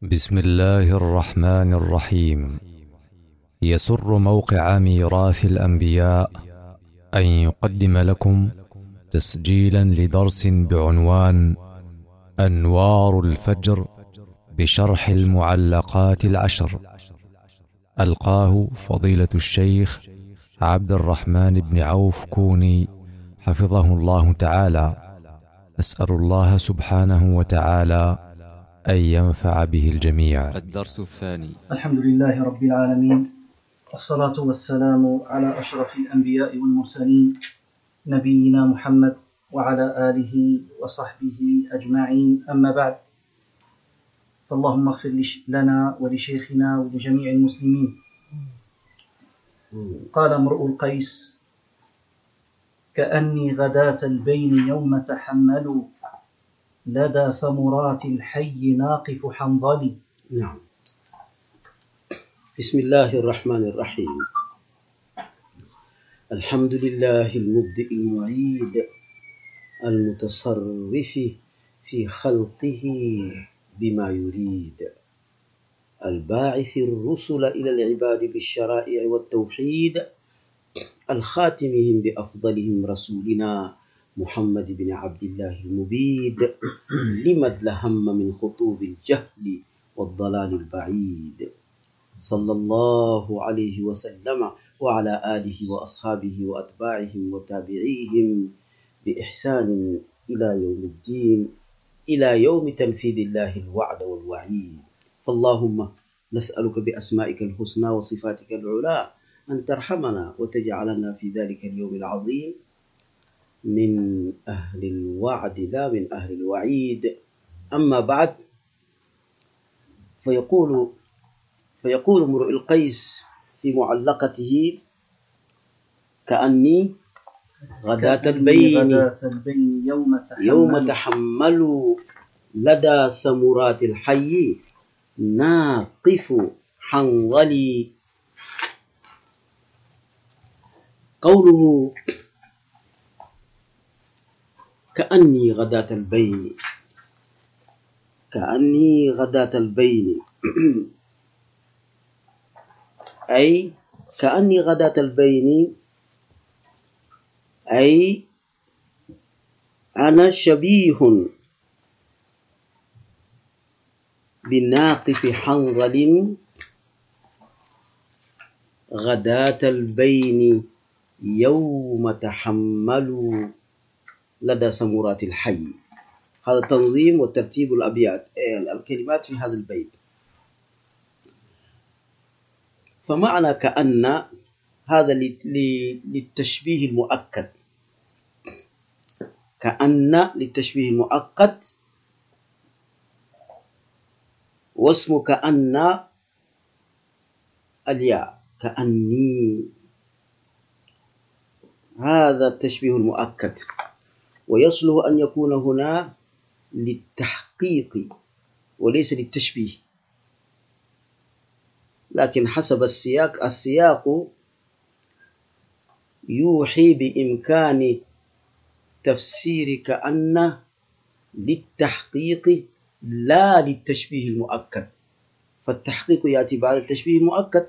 بسم الله الرحمن الرحيم. يسر موقع ميراث الأنبياء أن يقدم لكم تسجيلا لدرس بعنوان أنوار الفجر بشرح المعلقات العشر، ألقاه فضيلة الشيخ عبد الرحمن بن عوف كوني حفظه الله تعالى. أسأل الله سبحانه وتعالى أن ينفع به الجميع. الدرس الثاني. الحمد لله رب العالمين، والصلاة والسلام على أشرف الأنبياء والمرسلين نبينا محمد وعلى آله وصحبه أجمعين، أما بعد، فاللهم اغفر لنا ولشيخنا ولجميع المسلمين. قال امرؤ القيس: كأني غداة البين يوم تحملوا لدى سمرات الحي ناقف حنظلي. نعم. بسم الله الرحمن الرحيم. الحمد لله المبدئ المعيد المتصرف في خلقه بما يريد، الباعث الرسل إلى العباد بالشرائع والتوحيد، الخاتمهم بأفضلهم رسولنا محمد بن عبد الله المبيد، لمن لهم من خطوب الجهل والضلال البعيد، صلى الله عليه وسلم وعلى آله وأصحابه وأتباعهم وتابعيهم بإحسان إلى يوم الدين، إلى يوم تنفيذ الله الوعد والوعيد. فاللهم نسألك بأسمائك الحسنى وصفاتك العلى أن ترحمنا وتجعلنا في ذلك اليوم العظيم من أهل الوعد لا من أهل الوعيد. أما بعد، فيقول امرؤ القيس في معلقته: كأني غداة البين يوم تحملوا لدى سمرات الحي ناقف حنظلي. قوله كأني غداة البين، كأني غداة البين أي كأني غداة البين، أي أنا شبيه بناقف حنظل غداة البين يوم تحملوا لدى سمرات الحي. هذا تنظيم وترتيب الأبيات الكلمات في هذا البيت. فمعنى كأن هذا للتشبيه المؤكد، كأن للتشبيه المؤكد، واسم كأن الياء، كأني، هذا التشبيه المؤكد، ويصلح أن يكون هنا للتحقيق وليس للتشبيه، لكن حسب السياق يوحي بإمكان تفسير كأن للتحقيق لا للتشبيه المؤكد، فالتحقيق يأتي بعد التشبيه المؤكد.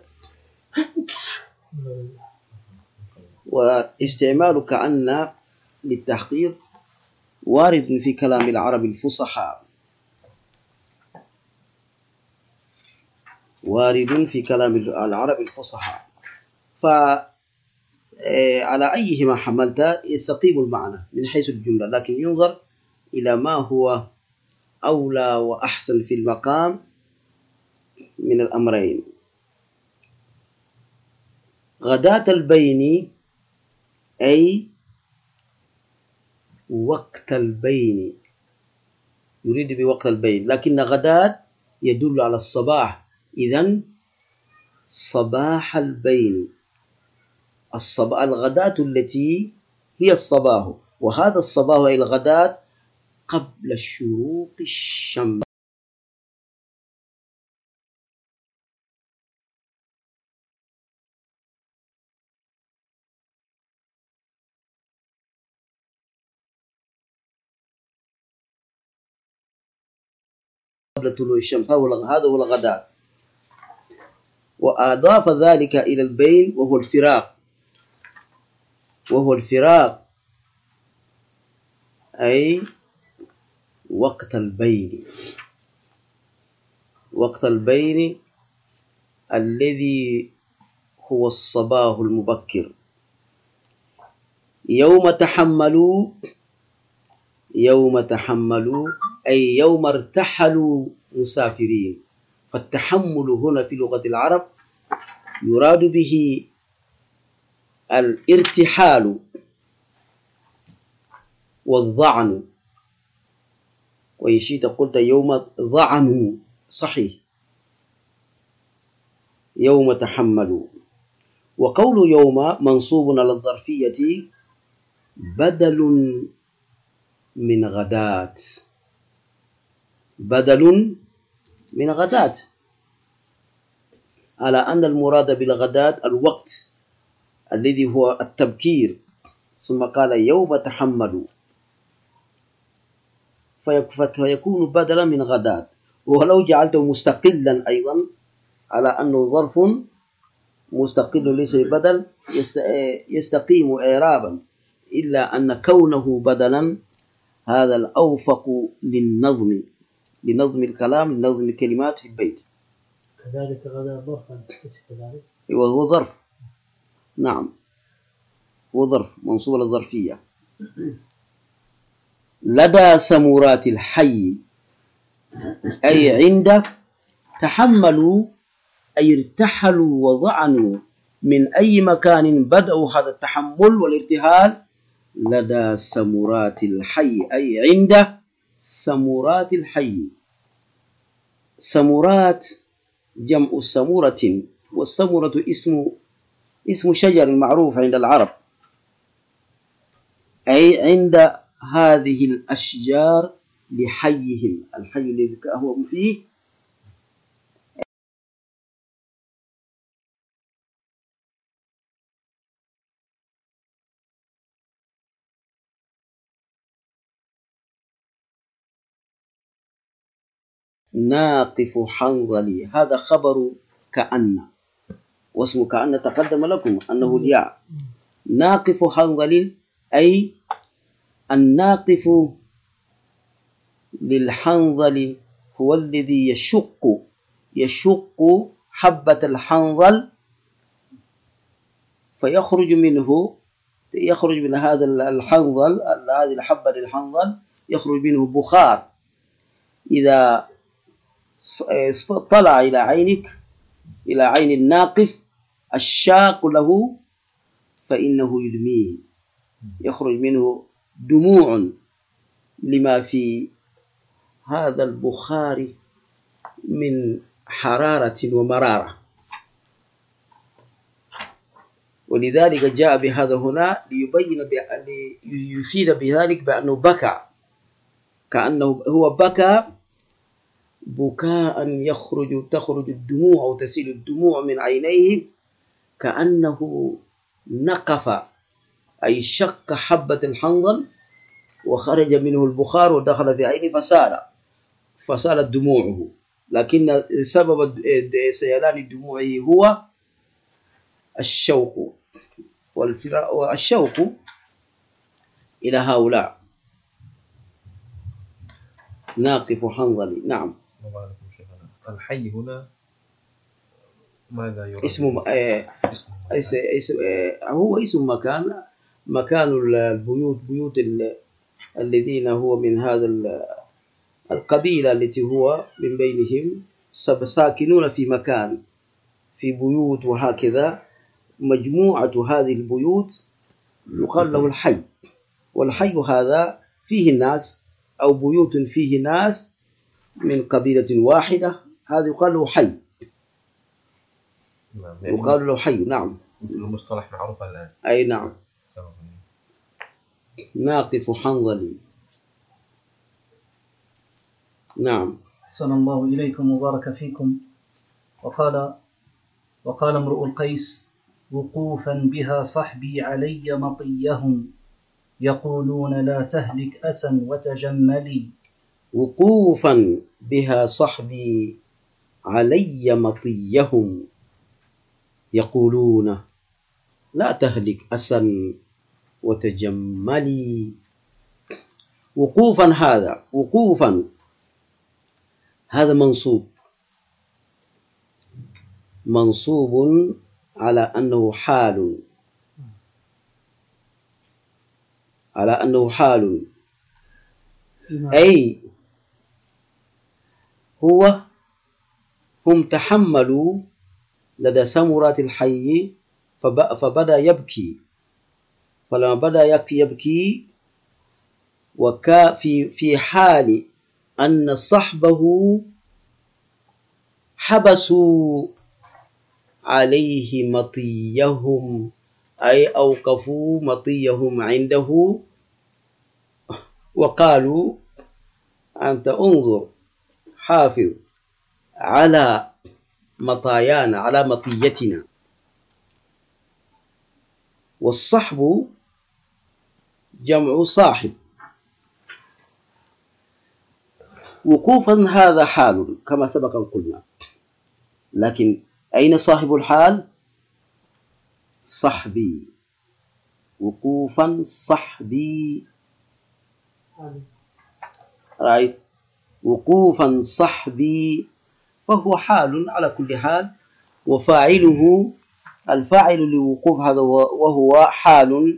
واستعمال كأن للتحقيق وارد في كلام العرب الفصحاء، وارد في كلام العرب الفصحاء، فعلى أيهما حملت يستقيم المعنى من حيث الجملة، لكن ينظر إلى ما هو أولى وأحسن في المقام من الأمرين. غداة البين أي وقت البين، يريد بوقت البين، لكن غداة يدل على الصباح، إذن صباح البين، الغداة التي هي الصباح، وهذا الصباح أي الغداة قبل شروق الشمس. قبل طلوع الشمس، هذا هو الغداة. وأضاف ذلك إلى البين وهو الفراق، أي وقت البين الذي هو الصباح المبكر. يوم تحملوا أي يوم ارتحلوا مسافرين. فالتحمل هنا في لغة العرب يراد به الارتحال والظعن، وإن شئت قلت يوم ظعنوا، صحيح، يوم تحملوا. وقول يوم منصوب على الظرفية بدل من غداة، على أن المراد بالغداة الوقت الذي هو التبكير، ثم قال يوم تحملوا فيكون بدلا من غداة. ولو جعلته مستقلا أيضا على أنه ظرف مستقل ليس بدل يستقيم إعرابا، إلا أن كونه بدلا هذا الأوفق لنظم الكلام، لنظم الكلمات في البيت. كذلك غدا ظرفا كذلك، هو ظرف، نعم، هو ظرف منصوب على الظرفية. لدى سمورات الحي أي عند، تحملوا أي ارتحلوا وظعنوا من أي مكان بدأوا هذا التحمل والارتحال لدى سمورات الحي أي عند سمورات الحي. سمورات جمع سمورة، والسمورة اسم شجر معروف عند العرب، أي عند هذه الأشجار لحيهم، الحي الذي هو فيه ناقف حنظلي. هذا خبر كأن، واسم كأن تقدم لكم أنه الياء. ناقف حنظلي أي الناقف للحنظل هو الذي يشق حبة الحنظل، فيخرج من هذا الحنظل، هذه الحبة الحنظل يخرج منه بخار. إذا طلع إلى عينك، إلى عين الناقف الشاق له، فإنه يدميه، يخرج منه دموع لما في هذا البخار من حرارة ومرارة. ولذلك جاء بهذا هنا ليفيد بذلك بأنه بكى، كأنه هو بكى بكاء تخرج الدموع أو تسيل الدموع من عينيه، كأنه نقف أي شق حبة الحنظل وخرج منه البخار ودخل في عينه فسالت دموعه. لكن سبب سيلان دموعه هو الشوق والشوق إلى هؤلاء. ناقف حنظلي، نعم. الحي هنا ماذا يراد؟ هو اسم مكان البيوت، بيوت الذين هو من هذا القبيلة التي هو من بينهم ساكنون في مكان، في بيوت، وهكذا مجموعة هذه البيوت يقال له الحي. والحي هذا فيه الناس، أو بيوت فيه ناس من قبيلة واحدة، هذا يقال له حي، يقال له حي، نعم. المصطلح معروف الآن، أي نعم. ناقف حنظلي، نعم. أحسن الله إليكم وبارك فيكم. وقال امرؤ القيس: وقوفا بها صحبي علي مطيهم، يقولون لا تهلك أسا وتجملي، وقوفا بها صحبي علي مطيهم يقولون لا تهلك أسا وتجملي. وقوفا هذا منصوب على أنه حال أي هم تحملوا لدى سمرات الحي فبدأ يبكي. فلما بدأ يبكي في حال أن صحبه حبسوا عليه مطيهم أي أوقفوا مطيهم عنده وقالوا أنت انظر حافظ على مطايانا على مطيتنا. والصحب جمع صاحب. وقوفا هذا حال كما سبق أن قلنا، لكن أين صاحب الحال؟ صحبي. وقوفا صحبي رأيت وقوفا صحبي فهو حال على كل حال. وفاعله الفاعل لوقوف هذا وهو حال،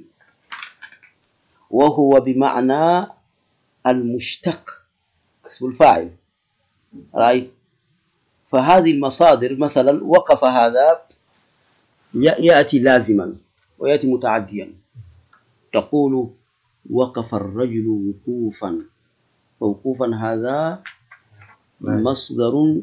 وهو بمعنى المشتق اسم الفاعل. رأيت. فهذه المصادر مثلا وقف هذا يأتي لازما ويأتي متعديا. تقول وقف الرجل وقوفا، فوقوفا هذا مصدر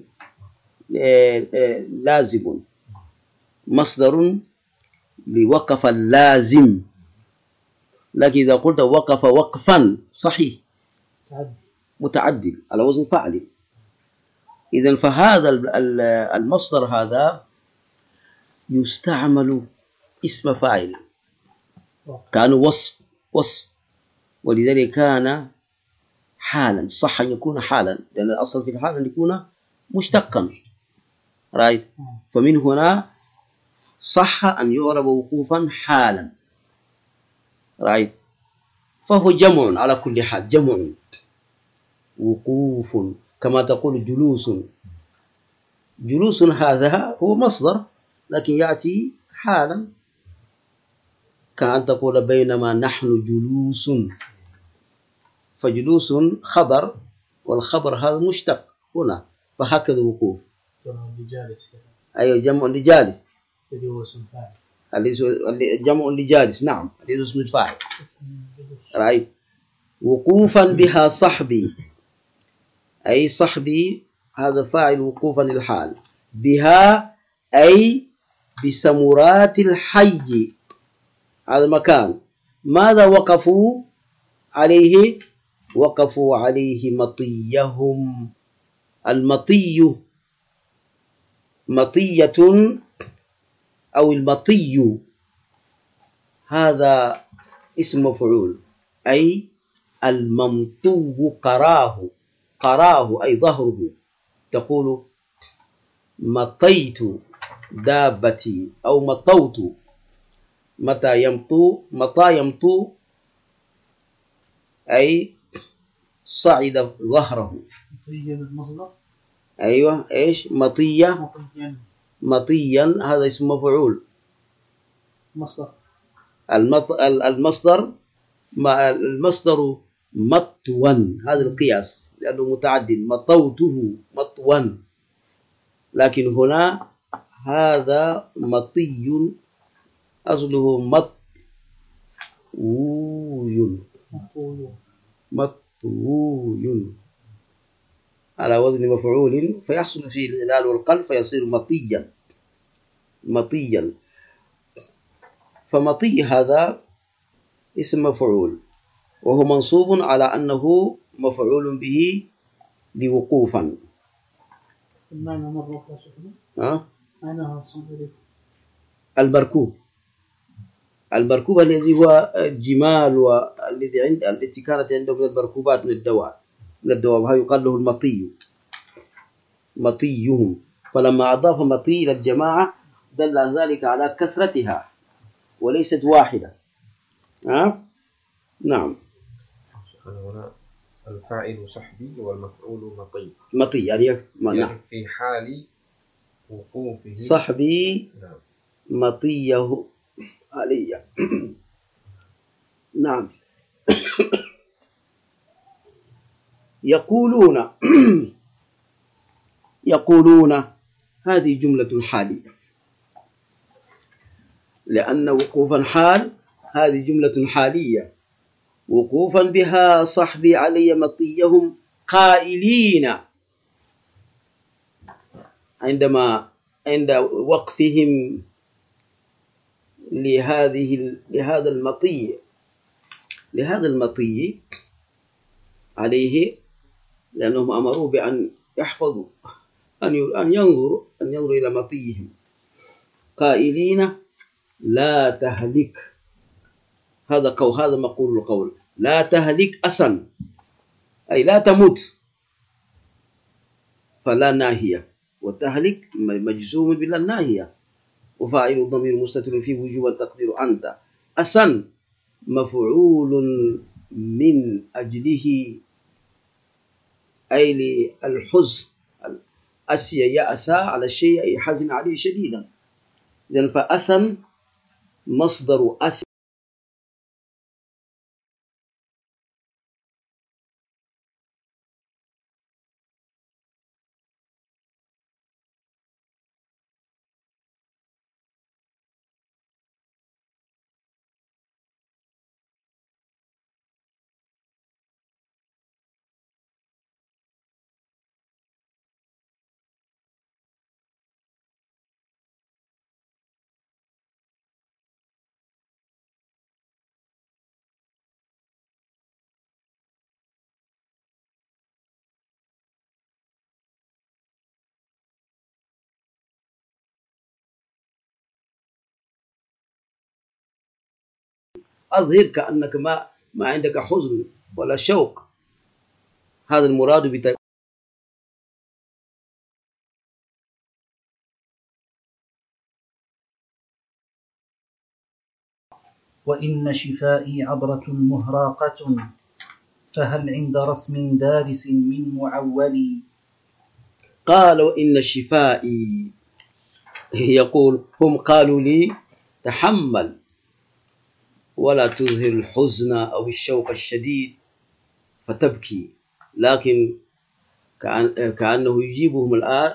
لازم، مصدر لوقف اللازم. لكن إذا قلت وقف وقفا صحيح متعدل على وزن فاعل. إذن فهذا المصدر هذا يستعمل اسم فاعل، كان وصف، ولذلك كان حالا. صح أن يكون حالا لأن الأصل في الحال أن يكون مشتقا. رايت. فمن هنا صح أن يعرب وقوفا حالا. رايت. فهو جمع على كل حال، جمع. وقوف كما تقول جلوس هذا هو مصدر لكن يأتي حالا، كأن تقول بينما نحن جلوس، فجلوس خبر والخبر هذا مشتق هنا، فهكذا وقوف. جمع لجالس. أيوة جمع لجالس. جلوس فاعل. جمع لجالس نعم، هذا اسم الفاعل. رأيت. وقوفا بها صحبي أي صحبي هذا فاعل وقوفا الحال. بها أي بسمرات الحي، هذا مكان. ماذا وقفوا عليه؟ وقفوا عليه مطيهم. المطي مطية أو المطي هذا اسم مفعول، أي الممطو قراه أي ظهره. تقول مطيت دابتي أو مطوت. متى يمطو أي صعد ظهره. مطيا المصدر. أيوة إيش مطيا هذا اسم مفعول. مصدر المصدر مطوا، هذا القياس لأنه متعدد. مطوته مطوا، لكن هنا هذا مطي أصله مطوي على وزن مفعول، فيحصل فيه الإلال والقلب فيصير مطيا. فمطي هذا اسم مفعول وهو منصوب على أنه مفعول به لوقوفا. المعنى مرة معناها المركوب الذي هو الجمال والذي التي كانت عنده من المركوبات من الدواب. من الدواب، هذا يقال له المطي، مطيهم. فلما أضاف مطي إلى الجماعة دل ذلك على كثرتها وليست واحدة. نعم. هنا الفاعل صحبي والمفعول مطي. مطي يعني نعم. في حال وقوفه صحبي. نعم. مطيه علي. نعم. يقولون هذه جملة حالية، لأن وقوفا حال هذه جملة حالية، وقوفا بها صحبي علي مطيهم قائلين، عند وقفهم لهذا المطي عليه، لأنهم أمروا بأن يحفظوا أن ينظروا إلى مطيهم، قائلين لا تهلك. هذا مقول القول، لا تهلك أسا، أي لا تموت، فلا ناهية، وتهلك مجزوم بلا ناهية، وفاعل الضمير مستتر فيه وجوبا تقدير أنت. أسا مفعول من أجله، أي للحزن، أسي يأسى على الشيء أي حزن عليه شديدا. إذن فأسا مصدر أسي. أظهر كأنك ما عندك حزن ولا شوق، هذا المراد وإن شفائي عبرة مهراقة، فهل عند رسم دارس من معولي. قال وإن شفائي، يقول هم قالوا لي تحمل ولا تظهر الحزن أو الشوق الشديد فتبكي، لكن كأنه يجيبهم الآن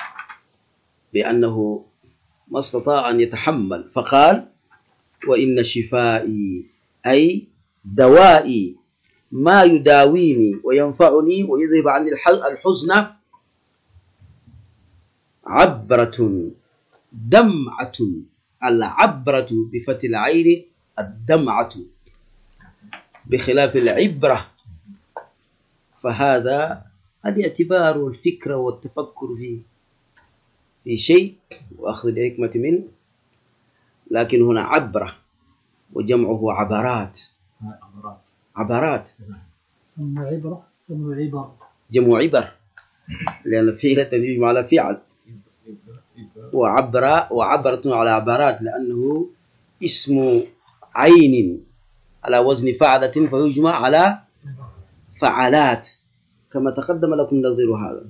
بأنه ما استطاع أن يتحمل، فقال وإن شفائي أي دوائي، ما يداويني وينفعني ويذهب عني الحزن، عبرة دمعة، العبرة بفتح العين، الدمعة بخلاف العبرة، فهذا الاعتبار والفكرة والتفكر في شيء وأخذ الحكمة منه، لكن هنا عبرة وجمعه عبرات. جمع عبر لأن فعل تجمع على فعل، وعبرة على عبرات لأنه اسم عين على وزن فعلة فيجمع على فعلات كما تقدم لكم نظير هذا.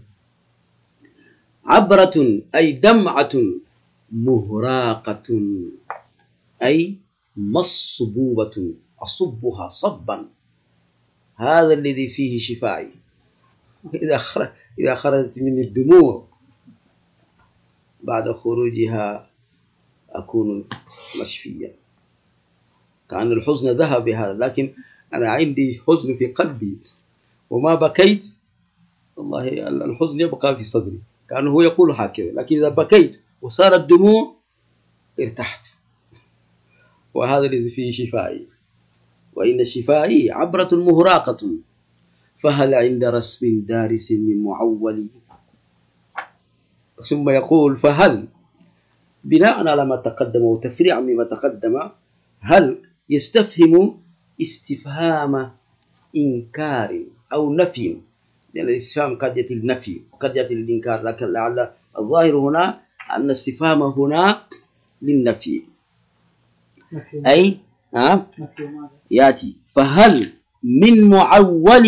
عبرة أي دمعة مهراقة أي مصبوبة، أصبها صبا، هذا الذي فيه شفائي. إذا خرجت من الدموع بعد خروجها أكون مشفيا، كأن الحزن ذهب بهذا، لكن أنا عندي حزن في قلبي وما بكيت، والله الحزن يبقى في صدري، كأنه يقول هكذا، لكن إذا بكيت وصارت الدموع ارتحت، وهذا الذي فيه شفائي. وإن شفائي عبرة مهراقة، فهل عند رسم دارس من معول. ثم يقول فهل بناء على ما تقدم وتفريعا مما تقدم، هل يستفهم استفهام إنكار أو نفي، لأن الاستفهام قد يأتي للنفي وقد يأتي للإنكار، لكن لعل الظاهر هنا أن الاستفهام هنا للنفي. أي يأتي فهل من معول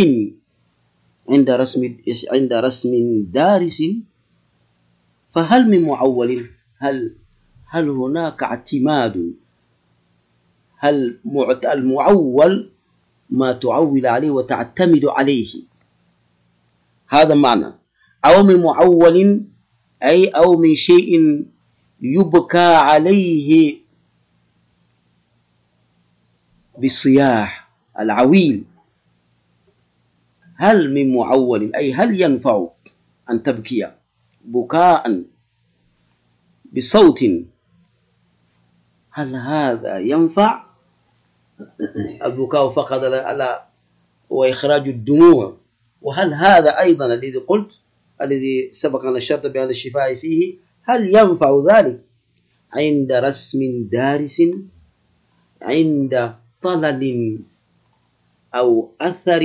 عند رسم دارس، فهل من معول، هل هناك اعتماد، هل المعول ما تعول عليه وتعتمد عليه، هذا معنى، أو من معول أي أو من شيء يبكى عليه بالصياح العويل. هل من معول أي هل ينفع أن تبكي بكاء بصوت، هل هذا ينفع؟ البكاء فقط على وإخراج الدموع. وهل هذا أيضا الذي قلت الذي سبق أن الشرط بهذا الشفاء فيه، هل ينفع ذلك عند رسم دارس، عند طلل أو أثر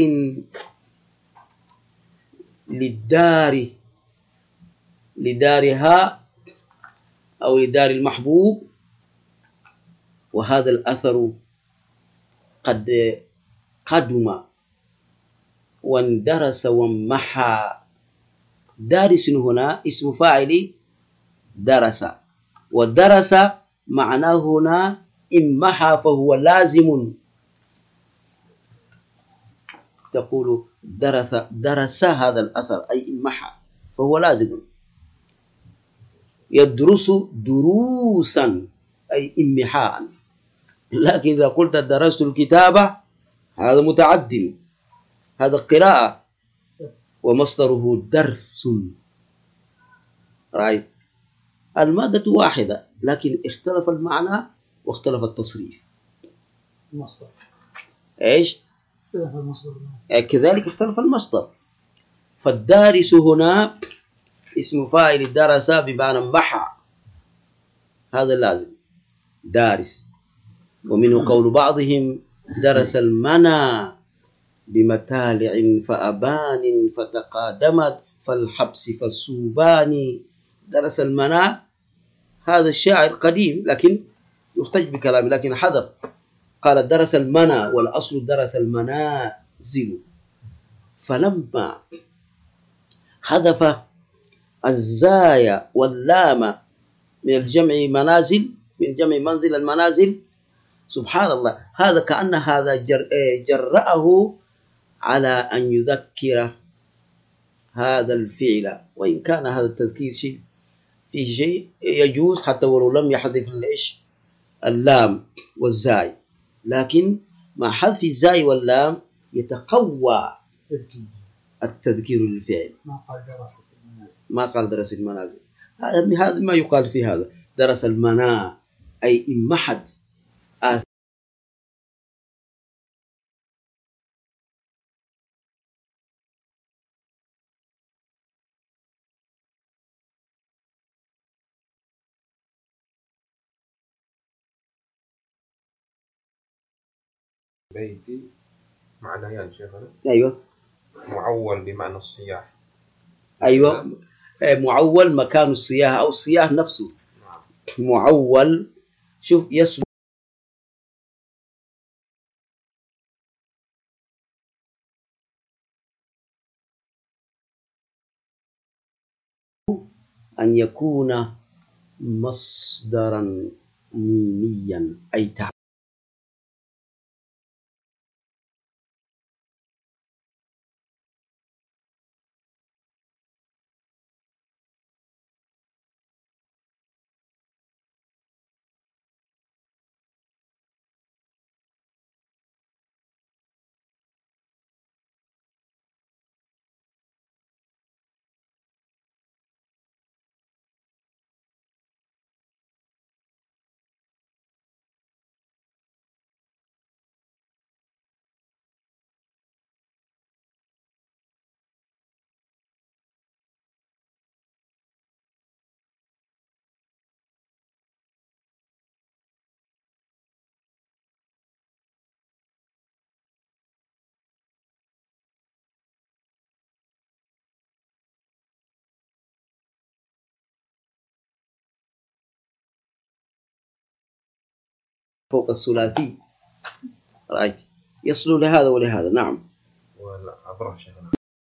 لدارها أو لدار المحبوب، وهذا الأثر قد قدم واندرس ومحى. دارس هنا اسم فاعل درس، ودرس معناه هنا إن محى فهو لازم، تقول درس هذا الأثر أي إن محى فهو لازم. يدرس دروسا أي إمحاء، لكن إذا قلت درست الكتابة هذا متعد، هذا قراءة ومصدره درس. رأيت المادة واحدة لكن اختلف المعنى واختلف التصريف. المصدر إيش؟ اختلف المصدر كذلك اختلف المصدر. فالدارس هنا اسم فاعل درس بمعنى محى، هذا لازم دارس. ومنه قول بعضهم درس المنى بمتالع فأبان فتقادمت فالحبس فالسوبان. درس المنى هذا الشاعر قديم لكن يحتج بكلامه، لكن حذف قال درس المنى والأصل درس المنازل. فلما حذف الزايا واللام من الجمع منازل، من جمع منزل المنازل، سبحان الله، هذا كأن هذا جرأه على أن يذكر هذا الفعل، وإن كان هذا التذكير شيء فيه شيء يجوز حتى ولو لم يحذف اللام والزاي، لكن مع حذف الزاي واللام يتقوى التذكير للفعل. ما قال درس المنازل، هذا ما يقال في هذا. درس المنى أي إمحت بيتي معنيان شيخنا. أيوة، معول بمعنى الصياح. أيوة، معول مكان الصياح أو الصياح نفسه. معول شوف يسمى أن يكون مصدرا ميميا أي فوق الثلاثي. رأيت يصل لهذا ولهذا. نعم. ولا أبره شيخنا.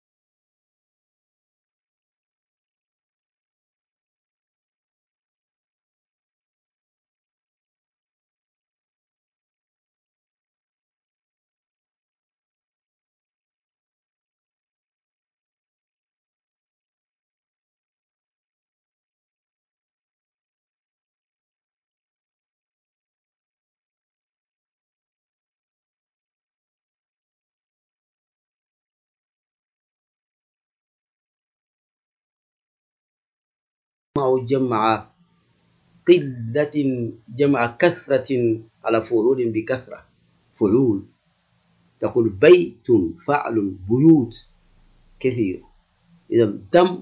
جمع قلة جمع كثرة على فعول بكثرة. فعول تقول بيت فعل بيوت كثير. إذا دمع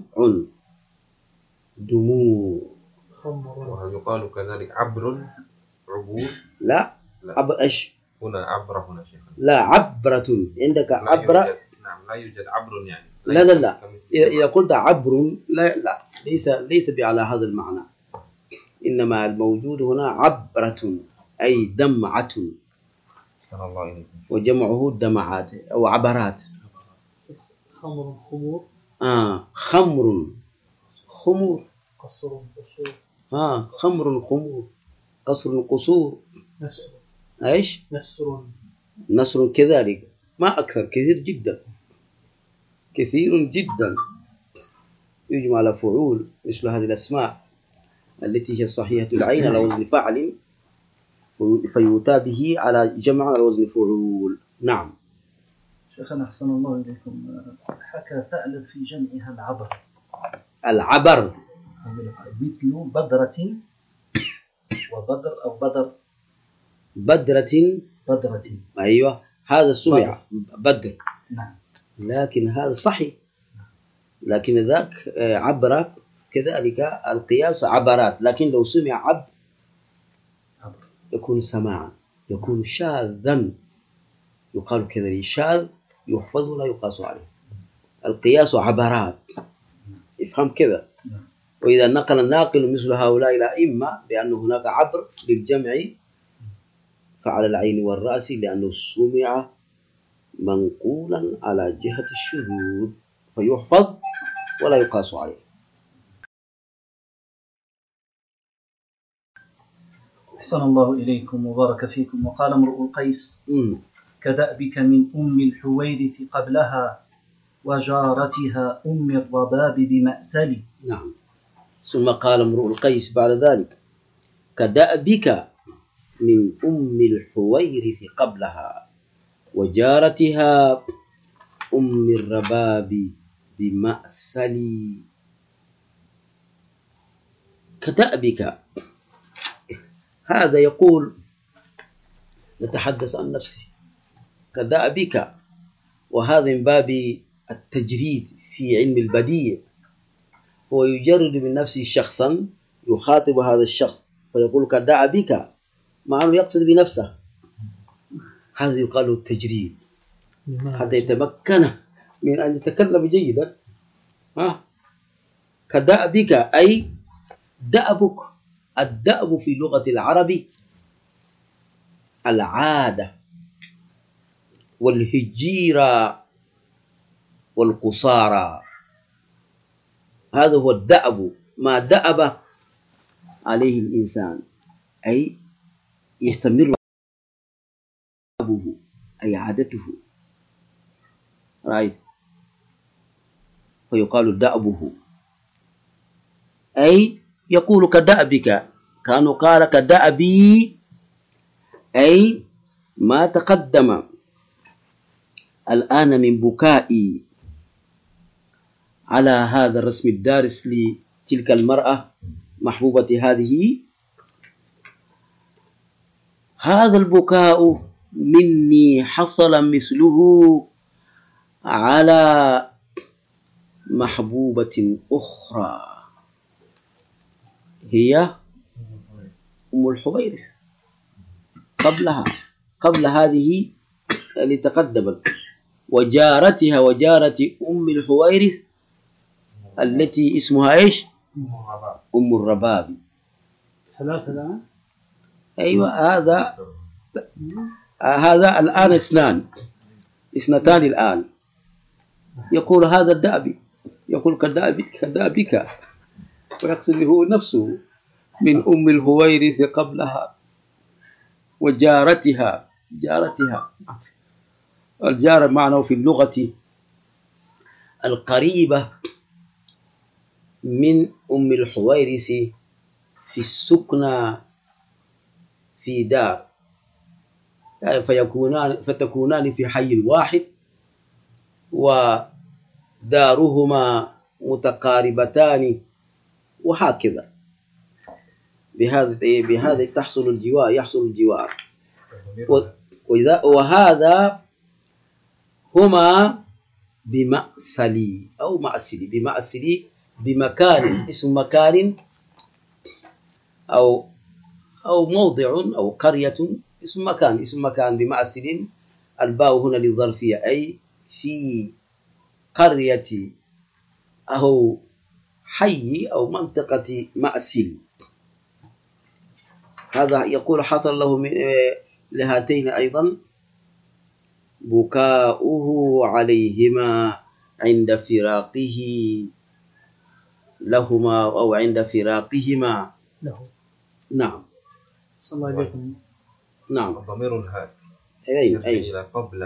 دموع. وهل يقال كذلك عبر عبور؟ لا. لا. عبر إيش؟ هنا عبر هنا شيخنا. لا عبرة عندك عبر. نعم لا يوجد عبر يعني. لا إذا قلت عبر لا ليس على هذا المعنى. إنما الموجود هنا عبرة أي دمعة. الله إليكم. وجمعه دمعات أو عبرات. خمر خمور. خمر خمور. قصر قصور. خمر خمور. قصر قصور. نسر. إيش؟ نسر كذلك. ما أكثر، كثير جدا. كثير جدا. يجمع على فعول مثل هذه الأسماء التي هي صحيحة العين على وزن فعل فيؤتى به على جمع على وزن فعول. نعم. شيخنا أحسن الله إليكم. حكى ثعلب في جمعها العبر. العبر مثل بدرة وبدر أو بدرة. أيوة هذا سمع بدر. نعم. لكن هذا صحيح. لكن ذاك عبر كذلك القياس عبرات. لكن لو سمع عبر يكون سماعا، يكون شاذا. يقال كذلك شاذ يحفظ ولا يقاس عليه. القياس عبرات. افهم كذا. وإذا نقل الناقل مثل هؤلاء الأئمة بأن هناك عبر للجمع فعلى العين والرأس لأنه سمع منقولا على جهة الشذوذ فيحفظ ولا يقاس عليه. أحسن الله إليكم وبارك فيكم. وقال امرؤ القيس كدأبك من أم الحويرث قبلها وجارتها أم الرباب بمأسل. نعم. ثم قال امرؤ القيس بعد ذلك كدأبك من أم الحويرث قبلها وجارتها أم الرباب بمأسل. كدأبك هذا يقول يتحدث عن نفسه. كدأبك وهذا من باب التجريد في علم البديع. هو يجرد من نفسه شخصا يخاطب هذا الشخص فيقول كدأبك مع أنه يقصد بنفسه. هذا يقال التجريد حتى يتمكن من أن يتكلم جيدا. كدأبك أي دأبك. الدأب في لغة العرب العادة والهجيرة والقصارى. هذا هو الدأب، ما دأب عليه الإنسان أي يستمر دأبه أي عادته. رأيت فيقال دأبه أي يقول كدأبك. كانوا قال كدأبي أي ما تقدم الآن من بكائي على هذا الرسم الدارس لتلك المرأة محبوبة هذه. هذا البكاء مني حصل مثله على محبوبة أخرى هي أم الحويرث قبلها، قبل هذه اللي تقدمت. وجارتها وجارة أم الحويرث التي اسمها إيش؟ أم الرباب. ثلاثة الآن؟ أيوة هذا الآن اثنتان الآن. يقول هذا الدأبي، يقول كدأبك، ويقصد هو نفسه من أم الهويرث قبلها وجارتها. الجارة معناه في اللغة القريبة من أم الحويرث في السكنى في دار، يعني فتكونان في حي واحد ودارهما متقاربتان وهكذا. بهذا يحصل الجوار. وهذا هما بمأسلي أو مأسلي بمكان، اسم مكان أو موضع أو قرية، اسم مكان بمأسل. الباء هنا للظرفية، أي في قرية أو حي أو منطقة مأسل. هذا يقول حصل له من لهاتين أيضا بكاؤه عليهما عند فراقه لهما أو عند فراقهما له. نعم. صلى الله عليكم. نعم. ضمير الهاء أي إلى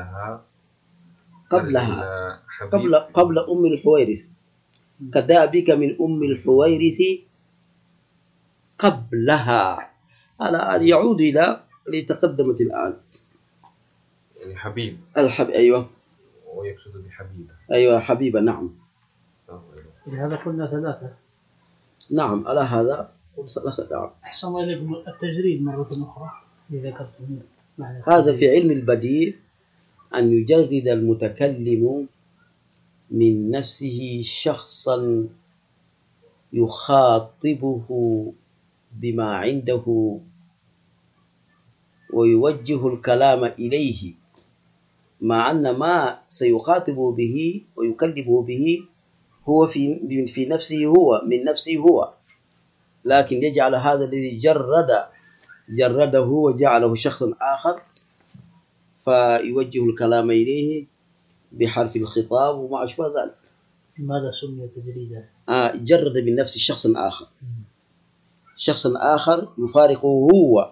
قبل أم الحويرث، كدأبك من أم الحويرث قبلها. على يعود إلى لتقدمت الآن، يعني حبيب. أيوة. ويقصد بحبيبة. أيوة حبيبة. نعم. لهذا قلنا ثلاثة. نعم على هذا ثلاثة. أحسن الله إليكم. التجريد مرة أخرى ذكرتم. هذا في علم البديع أن يجرد المتكلم من نفسه شخصا يخاطبه بما عنده ويوجه الكلام إليه، مع أن ما سيخاطبه به ويكلمه به هو في نفسه، هو من نفسه هو، لكن يجعل هذا الذي جرده وجعله شخصا آخر، فيوجه الكلام إليه بحرف الخطاب وما أشبه ذلك. لماذا سمي تجريدا؟ جرد من نفسه شخصا آخر يفارقه هو،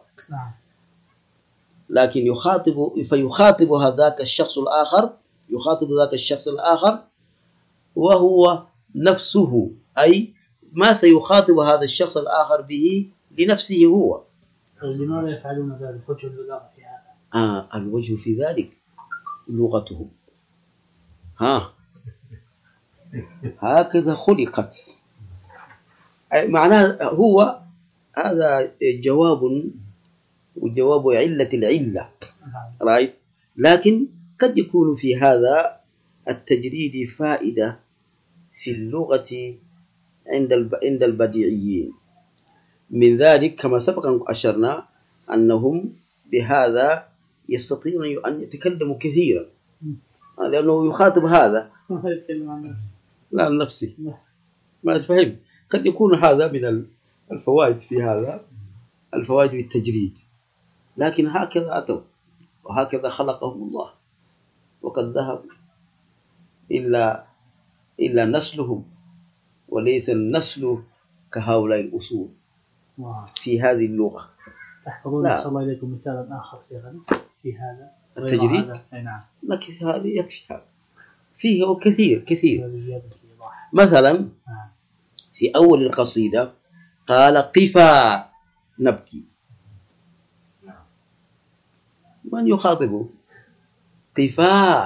لكن فيخاطب ذاك الشخص الآخر وهو نفسه، أي ما سيخاطب هذا الشخص الآخر به لنفسه هو. لماذا يفعلون ذلك؟ وجه اللغة في هذا؟ الوجه في ذلك لغتهم، هكذا خلقت. معناه هو هذا جواب علة العلة، رايت. لكن قد يكون في هذا التجريد فائدة في اللغة عند البديعيين. من ذلك كما سبق أن أشرنا أنهم بهذا يستطيعون أن يتكلموا كثيرا، لأنه يخاطب هذا لا عن نفسه. ما تفهم. قد يكون هذا من الفوائد في هذا، الفوائد في التجريد. لكن هكذا أتوا وهكذا خلقهم الله، وقد ذهبوا إلا نسلهم، وليس النسل كهؤلاء الأصول في هذه اللغة. تحفظون صلى الله عليكم مثالا آخر في هذا التجريد؟ نعم. لكن هذا يكفي، فيه كثير. مثلا في أول القصيدة قال قفا نبكي، من يخاطبه؟ قفا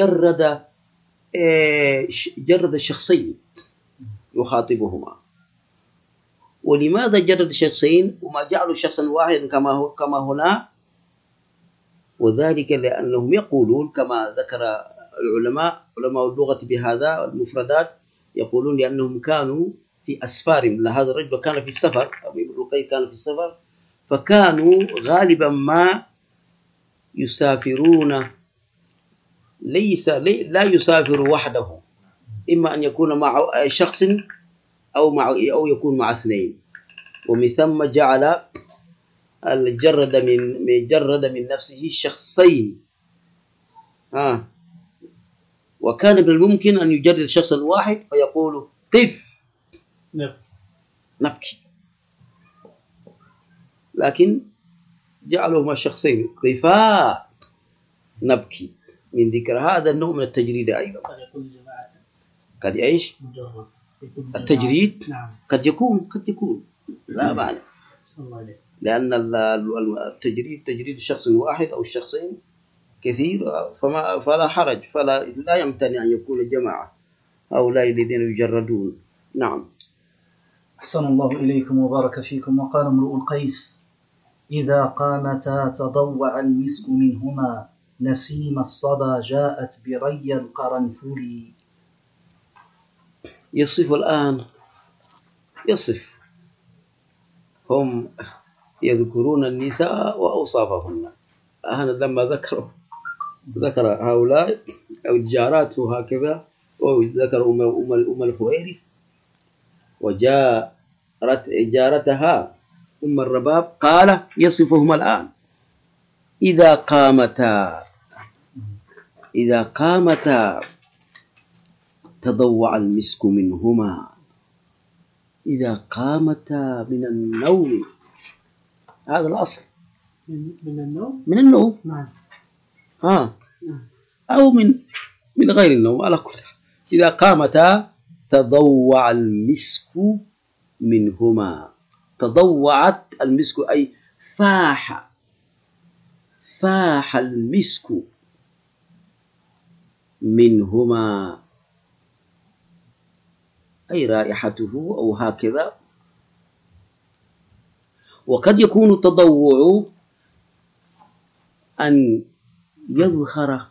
جرد الشخصين يخاطبهما. ولماذا جرد الشخصين وما جعلوا شخصا واحدا كما هنا؟ وذلك لأنهم يقولون كما ذكر علماء اللغة بهذا المفردات، يقولون لأنهم كانوا في أسفار. هذا الرجل كان في السفر، أبي الرقي كان في السفر، فكانوا غالبا ما يسافرون لا يسافر وحده، إما أن يكون مع شخص أو يكون مع اثنين. ومن ثم جعل جرد من نفسه شخصين. وكان من الممكن أن يجرد شخصا واحد فيقول قف نبكي، لكن جعلهما شخصين قفا نبكي من ذكر هذا النوع من التجريد أيضا. قد يكون جماعة قد يعيش مجرد التجريد. نعم. قد يكون لا معنى، صلى الله عليه. لأن تجريد شخص واحد أو شخصين كثير فلا حرج، لا يمتنع أن يكون جماعة هؤلاء الذين يجردون. نعم. أحسن الله إليكم وبارك فيكم. وقال امرؤ القيس: إذا قامتا تضوع المسك منهما، نسيم الصبا جاءت بري القرنفل. يصف الآن هم يذكرون النساء وأوصافهن. لما ذكر هؤلاء أو الجارات هكذا، وذكر أم الحويرث وجارتها أم الرباب، قال يصفهما الآن: إذا قامتا تضوع المسك منهما. إذا قامتا من النوم، هذا الأصل. من النوم. نعم. أو من غير النوم، على كل حال. إذا قامتا تضوع المسك منهما. تضوعت المسك أي فاح المسك منهما، أي رائحته أو هكذا. وقد يكون التضوع أن يظهر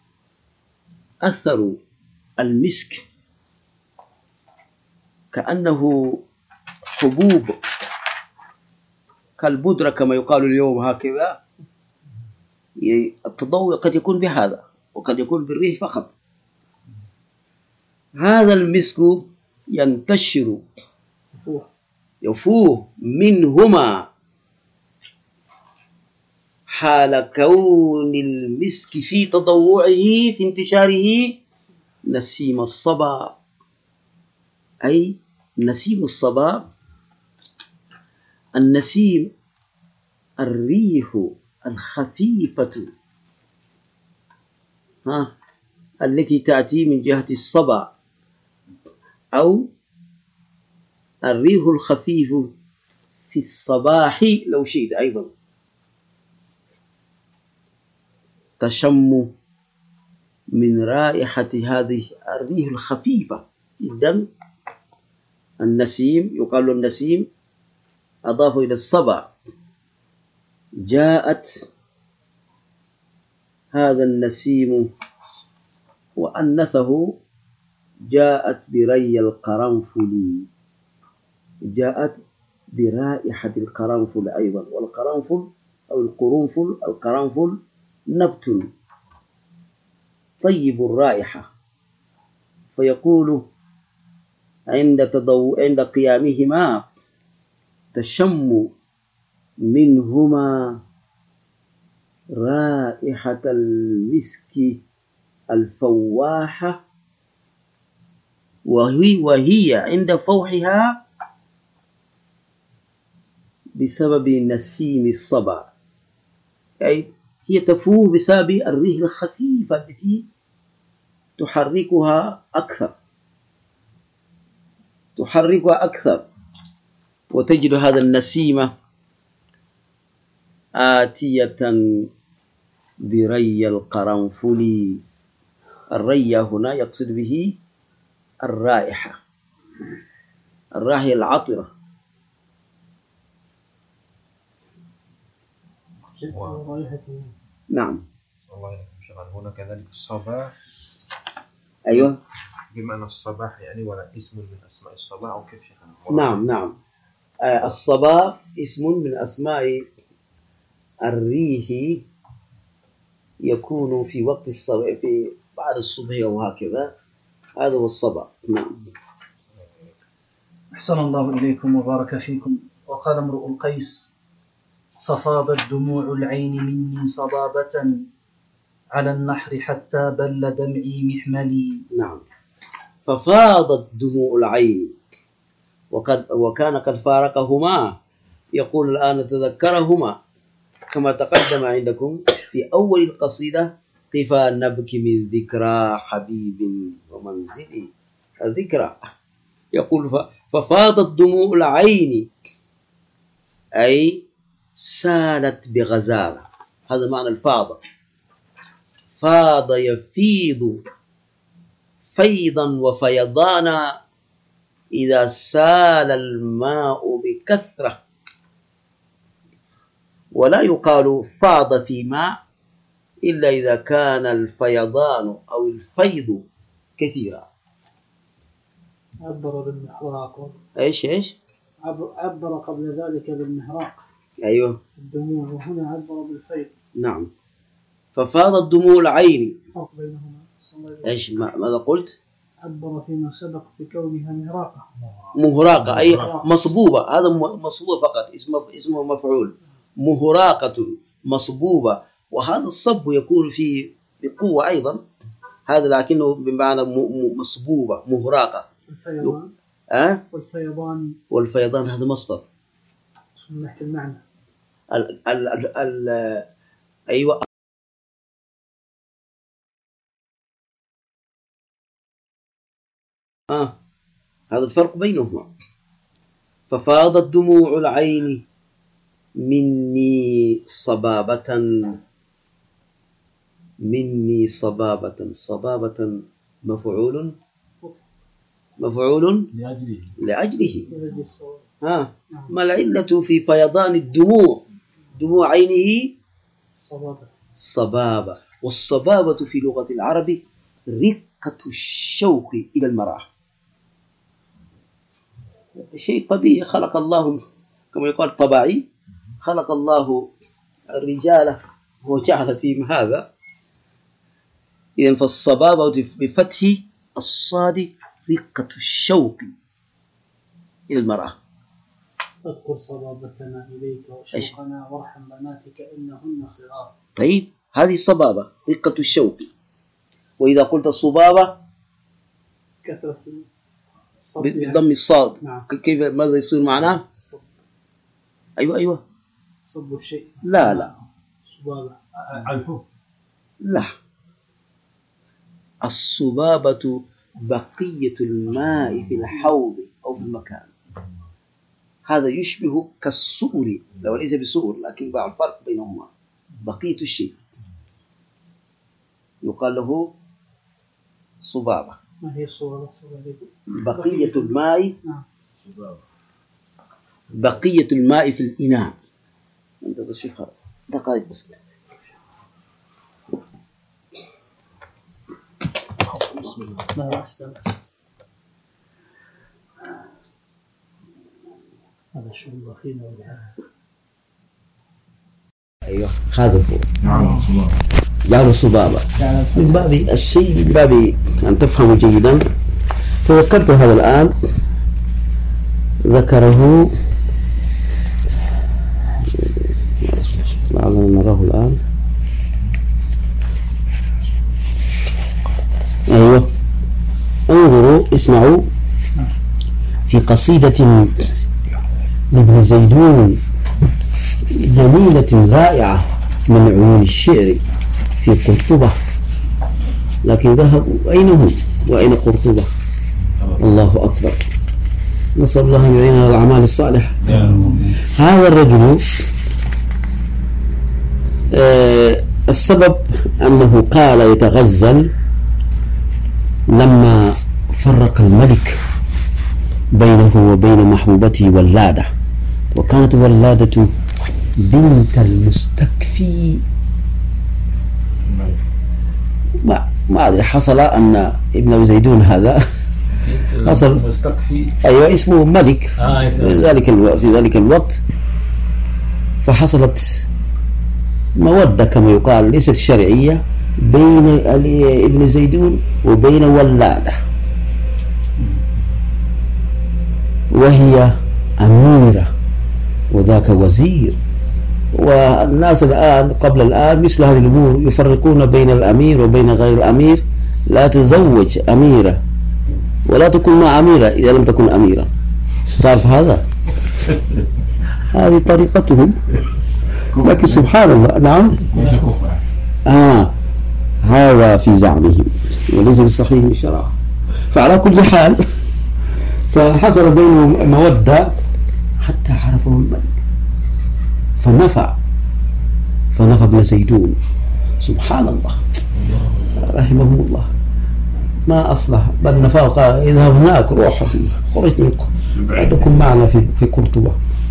أثر المسك كأنه حبوب كالبودرة كما يقال اليوم هكذا. التضوع قد يكون بهذا وقد يكون بالريح فقط. هذا المسك ينتشر يفوه منهما حال كون المسك في تضوعه في انتشاره نسيم الصبا، أي نسيم الصبا. النسيم الريح الخفيفة التي تأتي من جهة الصبا، أو الريح الخفيف في الصباح لو شئت أيضا. تشم من رائحة هذه الريح الخفيفة جدا. النسيم يقال النسيم أضاف إلى الصبا. جاءت هذا النسيم وأنثه جاءت بري القرنفل، جاءت برائحة القرنفل أيضا. والقرنفل أو القرنفل نبت طيب الرائحة. فيقول عند قيامهما تشم منهما رائحة المسك الفواحة، وهي عند فوحها بسبب نسيم الصبا، أي هي تفوح بسبب الريح الخفيفة التي تحركها أكثر. وتجد هذا النسيم آتية بري القرنفل. الري هنا يقصد به الرائحة العطرة. نعم. الله يليكم شغال. هنا كذلك الصباح. أيوة. بمعنى الصباح يعني، ولا اسم من أسماء الصباح أو كيف شغال؟ نعم. الصباح اسم من أسماء الريح، يكون في وقت الصباح، في بعد الصبح أو هكذا. هذا هو الصباح. نعم. أحسن الله إليكم وبارك فيكم. وقال امرؤ القيس: ففاضت دموع العين مني صبابة على النحر حتى بل دمعي محملي. نعم. ففاضت دموع العين وكان قد فارقهما، يقول الآن تذكرهما كما تقدم عندكم في أول القصيدة: قفا نبكي من ذكرى حبيب ومنزلي. الذكرى يقول ففاضت دموع العين أي سالت بغزارة، هذا معنى الفاضة. فاض يفيض فيضا وفيضانا إذا سال الماء بكثرة، ولا يقال فاض في ماء إلا إذا كان الفيضان أو الفيض كثيرا. عبر بالمحراق. إيش عبر قبل ذلك بالمحراق. أيوه الدموع، وهنا عبر بالفيض. نعم. ففاضت دموع العين. فرق بينهما. إيش ماذا قلت؟ عبر فيما سبق بكونها مهراقة. مهراقة أي مصبوبة، هذا مصبوبة فقط، اسمه مفعول. مهراقة مصبوبة، وهذا الصب يكون في بقوة أيضا، هذا لكنه بمعنى مصبوبة مهراقة. والفيضان. والفيضان هذا مصدر من ناحية المعنى. أيوة. هذا الفرق بينهما. ففاضت دموع العين مني صبابة. مني صبابة، صبابة مفعول لأجله. ما العلة في فيضان الدموع؟ دموع عينه صبابة. والصبابة في لغة العرب رقة الشوق إلى المرأة، شيء طبيعي، خلق الله كما يقال طبيعي، خلق الله الرجال وجعل فيهم هذا. إذن فالصبابة بفتح الصاد رقة الشوق إلى المرأة. اذكر صبابتنا إليك وشوقنا وارحم بناتك إنهن صغار. طيب هذه الصبابة رقة الشوق. وإذا قلت الصبابة كثرة بضم الصاد. نعم. كيف ماذا يصير معناه؟ الصب. أيوة صب الشيء. لا صبابة الحب. لا، الصبابة بقية الماء في الحوض أو في المكان. هذا يشبه كالسؤر، لو ليس بسؤر لكن بعض الفرق بينهما. بقية الشيء يقال له صبابة. ما هي الصبابة؟ بقية الماء. بقية الماء في الإناء. أنت تشوفها دقائق بس. لا أستاذ، هذا شغل أخينا. أيوه هذا هو. جعل الصبابة من باب الشيء، من باب أن تفهموا جيدا. تذكرت هذا الآن، ذكره لعلنا نراه الآن. أيوه انظروا اسمعوا في قصيدة لابن زيدون جميلة رائعة من عيون الشعر في قرطبة، لكن ذهبوا أين هم وأين قرطبة؟ الله أكبر. نسأل الله أن يعيننا على الأعمال الصالحة. هذا الرجل السبب أنه قال يتغزل لما فرق الملك بينه وبين محبوبته ولادة، وكانت ولادة بنت المستكفي. ما أدري، حصل أن ابن زيدون هذا حصل أيوة اسمه ملك في ذلك الوقت، فحصلت مودة كما يقال ليست شرعية بين ابن زيدون وبين ولادة، وهي أميرة وذاك وزير والناس الآن قبل الآن مثل هذه الأمور يفرقون بين الأمير وبين غير الأمير. لا تزوج أميرة ولا تكون مع أميرة إذا لم تكن أميرة. تعرف هذا؟ هذه طريقتهم. لكن سبحان الله. نعم. هذا في زعمهم وليس بالصحيح الشرع. فعلى كل حال فحصل بينهم مودة حتى عرفوا الملك فنفى ابن زيدون. سبحان الله رحمه الله ما أصلح بل نفاه قال إذا هناك روح خرج لا تكن معنا في قرطبة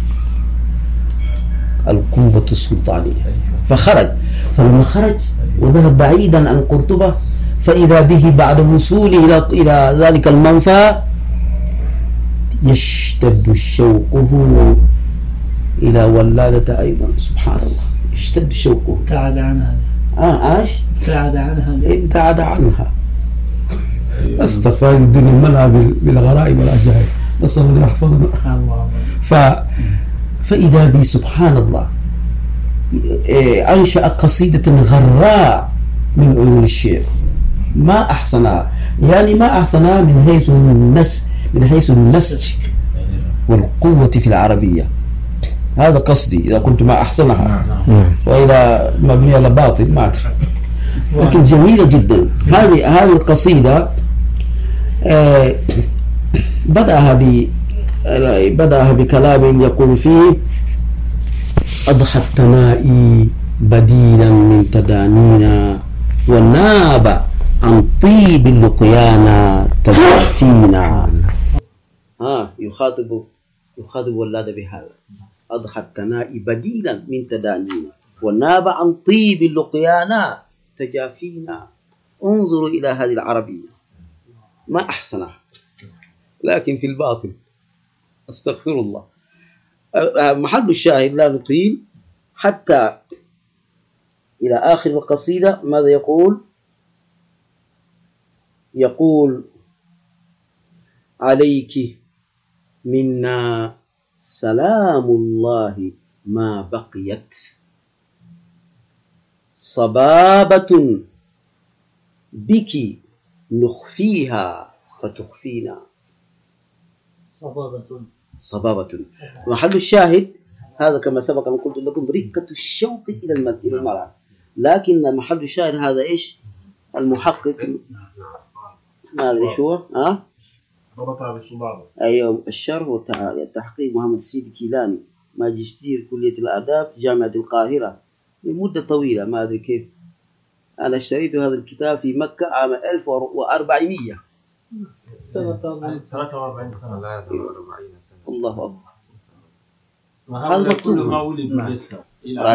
القوة السلطانية. فخرج. فلما خرج وذهب بعيدا عن قرطبة فإذا به بعد وصوله إلى ذلك المنفى يشتد شوقه إلى ولادة أيضا. سبحان الله يشتد شوقه. ابتعد عنها. ابتعد عنها. استغفر الدنيا الملأ بالغرائب والعجائب. نسأل الله يحفظنا. فإذا به سبحان الله أنشأ قصيدة غراء من عيون الشعر ما أحسنها. يعني ما أحسنها من حيث النسج والقوة في العربية. هذا قصدي إذا كنت ما أحسنها وإذا مبنية على باطل ما أدري. لكن جميلة جدا هذه القصيدة. بدأها بكلام يقول فيه أضحى التنائي بديلا من تدانينا وناب عن طيب اللقيانا تجافينا. يخاطب ولاد بهذا. أضحى التنائي بديلا من تدانينا وناب عن طيب اللقيانا تجافينا. انظروا إلى هذه العربية ما أحسنها لكن في الباطل. استغفر الله. محل الشاهد لا نطيل حتى إلى آخر القصيدة. ماذا يقول عليك منا سلام الله ما بقيت صبابة بك نخفيها فتخفينا. صبابة. محل الشاهد هذا كما سبق أن قلت لكم ركة الشوق إلى المرأة. لكن محل الشاهد هذا إيش؟ المحقق ما أدري شو أيوة الشرح والتحقيق محمد السيد كيلاني ماجستير كلية الآداب جامعة القاهرة لمدة طويلة ما أدري كيف. أنا اشتريت هذا الكتاب في مكة عام 1400. 43 سنة. الله أكبر. هذا مكتوب ما ولد لسه.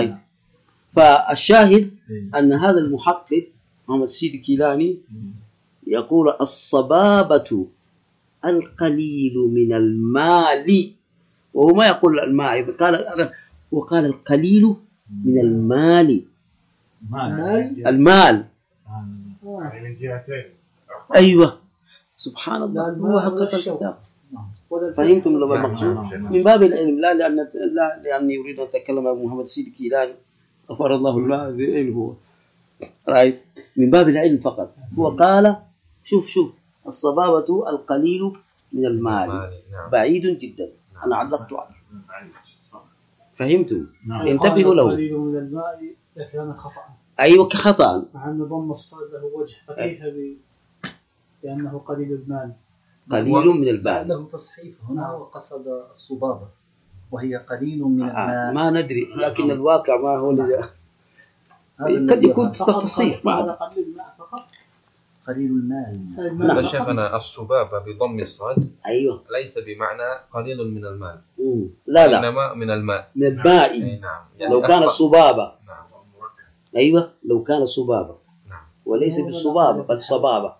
فالشاهد أن هذا المحقق محمد السيد كيلاني يقول الصبابة القليل من المال. وهو ما يقول المال وقال القليل من المال. المال من جهتين. أيوة سبحان الله. هو حقيقة الكتاب. فهمتم لما المقصود من باب العلم لا لأني أريد أن أتكلم عن محمد السيد كيلاني غفر الله له العلم هو رأيت من باب العلم فقط. هو قال شوف الصبابة القليل من المال بعيد جدا. أنا علقت عليه. فهمتم؟ انتبهوا له. القليل من المال كان خطأ. أيوة كخطأ. مع أن ضم الصاد له وجه فكيف لأنه قليل المال. قليل من المال له تصحيف هنا وقصد الصبابة وهي قليل من المال. ما ندري لكن الواقع ما هو قد يكون تصحيف قليل المال. نعم شيخنا الصبابة بضم الصاد أيوة ليس بمعنى قليل من المال. لا إنما من الماء. من الماء. نعم. يعني لو كان الصبابة. نعم. أيوة لو كان الصبابة. نعم. وليس بالصبابة بل صبابة.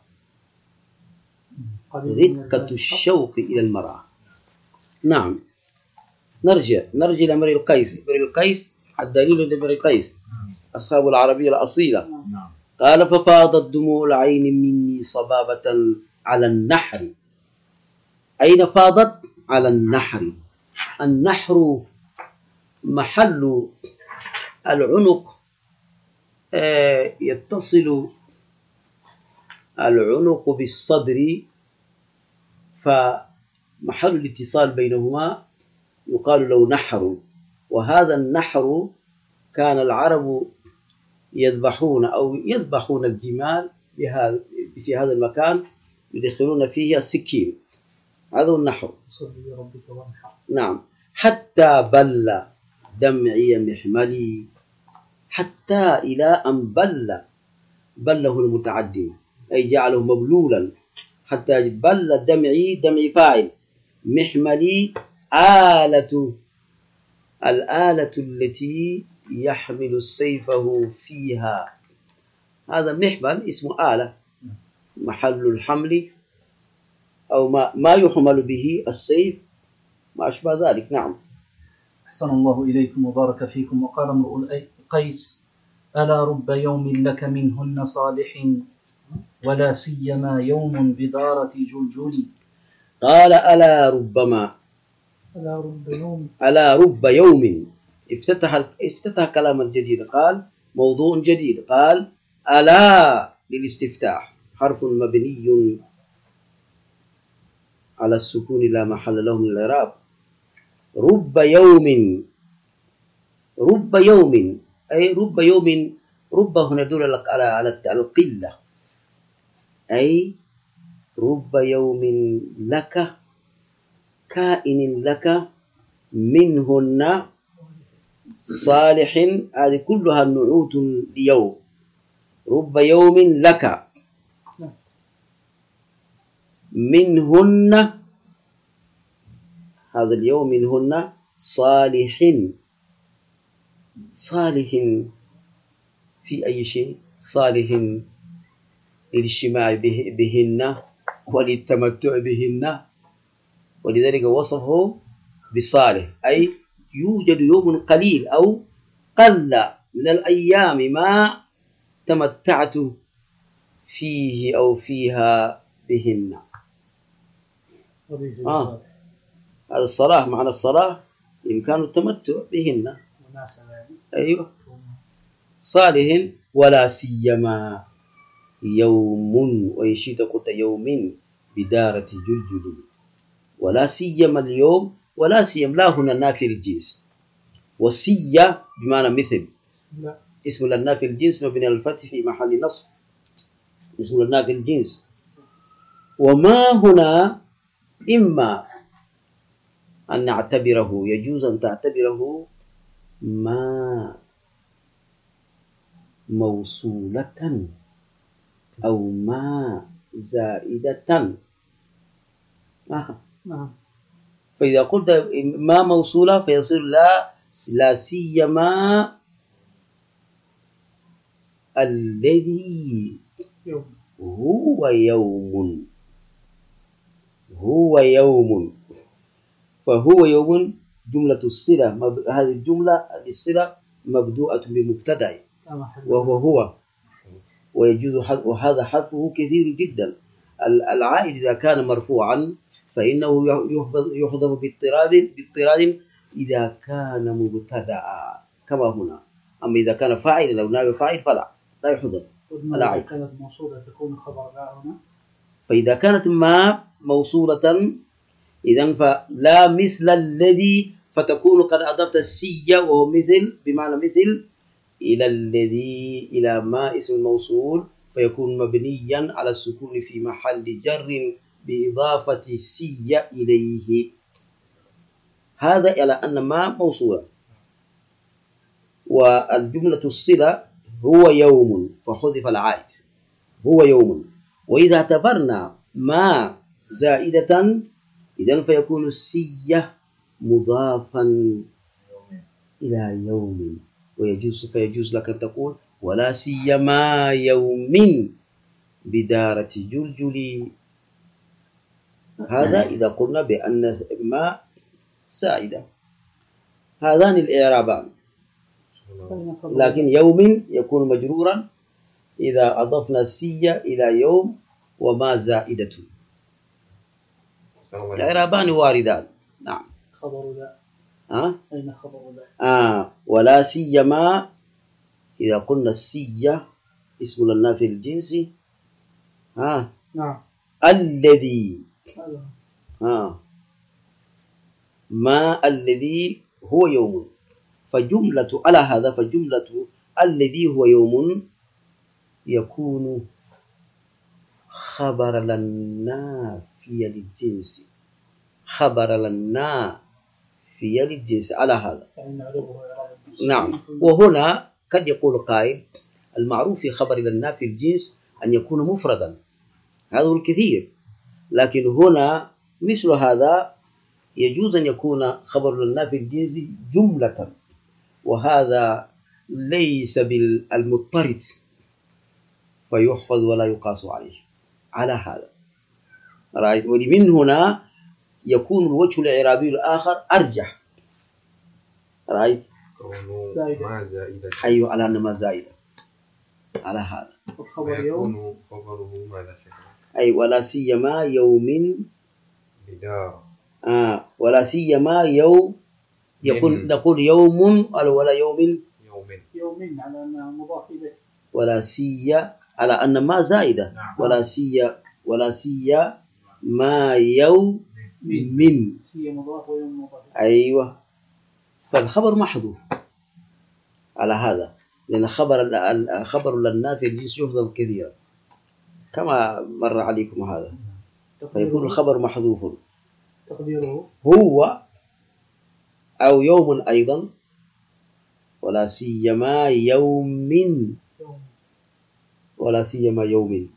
ركة الشوق إلى المرأة. نعم. نرجع إلى امرئ القيس. امرئ القيس الدليل لامرئ القيس أصحاب العربية الأصيلة. قال ففاضت دموع العين مني صبابة على النحر. أين فاضت؟ على النحر. النحر محل العنق يتصل العنق بالصدر، فمحل الاتصال بينهما يقال له نحر. وهذا النحر كان العرب يذبحون الجمال في هذا المكان، يدخلون فيه السكين، هذا هو النحر. نعم. حتى بل دمعي محملي، حتى إلى أن بله المتعدي أي جعله مبلولا، حتى بل دمعي فاعل، محملي الآلة التي يحمل سيفه فيها. هذا محمل اسمه آلة، محل الحمل أو ما يحمل به السيف، ما أشبه ذلك. نعم. أحسن الله إليكم وبارك فيكم. وقال امرؤ القيس: ألا رب يوم لك منهن صالح، ولا سيما يوم بدارة جلجل. قال ألا رب يوم افتتح كلاما جديدا، قال موضوع جديد، قال ألا للاستفتاح، حرف مبني على السكون لا محل له من الإعراب. رب يوم أي رب يوم، رب هنا يدل على القلة، أي رب يوم لك، كائن لك منهن صالح، هذه كلها نعوت ليوم. رب يوم لك منهن، هذا اليوم منهن صالح في أي شيء، صالح للاجتماع بهن وللتمتع بهن، ولذلك وصفه بصالح، أي يوجد يوم قليل أو قل من الأيام ما تمتعت فيه أو فيها بهن. هذا الصلاح، معنى الصلاح إمكان التمتع بهن. أيوة. صالح ولا سيما يوم، ويشيد قلت يوم بدارة جلجل، ولا سيما اليوم، ولا سيما لا هنا نافي الجنس، والسيا بمعنى مثل، اسم النافي الجنس مبني على الفتح في محل نصب، اسم النافي الجنس. وما هنا إما أن نعتبره، يجوز أن تعتبره ما موصولة أو ما زائدة. فإذا قلت ما موصولة فيصير لا سيما الذي هو يوم، فهو يوم جملة الصلة، هذه الجملة الصلة مبدوءة بمبتدأ وهو ويجوز وهذا حذفه كثير جدا. العائد إذا كان مرفوعا فإنه يحذف باضطراد إذا كان مبتدأ كما هنا. أما إذا كان فاعل لو نائب فاعل فلا يحذف العائد. كانت موصولة تكون خبر لا هنا. فإذا كانت ما موصولة إذن فلا مثل الذي، فتكون قد أضفت السية وهو مثل بمعنى مثل إلى الذي، إلى ما اسم الموصول، فيكون مبنيا على السكون في محل جر بإضافة السية إليه. هذا على أن ما موصولة. والجملة الصلة هو يوم فحذف العائد، هو يوم. وإذا اعتبرنا ما زائدة إذن فيكون السية مضافا إلى يوم، فيجوز لك أن تقول ولا سيما يوم بدارة جلجل. هذا إذا قلنا بأن ما زائدة. هذان الإعرابان. لكن يوم يكون مجرورا إذا أضفنا السية إلى يوم وما زائدة. الإعرابان واردان. نعم. خبر لا. أين خبر لا؟ ولا سيما إذا قلنا السية اسم للنافع الجنسي نعم. الذي هذا. ما الذي هو يوم، فجملة على هذا فجملة الذي هو يوم يكون خبر للنافي للجنس، خبر للنافي للجنس على هذا. يعني نعرفه إعراب. نعم. وهنا قد يقول قائل المعروف في خبر للنافي الجنس أن يكون مفردا، هذا هو الكثير، لكن هنا مثل هذا يجوز أن يكون خبر للنافي الجنسي جملة، وهذا ليس بالمضطرد فيحفظ ولا يقاس عليه على هذا. ومن هنا يكون الوجه الإعرابي الآخر أرجح. ما زائدة. أيوة، على أن ما زائدة على هذا. الخبر يوم. خبره ماذا شكله؟ أي ولا سيما يوم بدار. ولا سيما يوم نقول يوم ولا يوم. يومين على أنها مضاف إليه. ولا سيا على أن ما زائدة. ولا سيا ما يوم من. سيا مضاف ويوم مضاف. أيوة، فالخبر محذوف على هذا، لأن خبر للنافي الجنس يحذف كثيرا كما مر عليكم هذا، فيكون الخبر محذوف. تقديره هو أو يوم أيضا، ولا سيما يوم، ولا سيما يوم.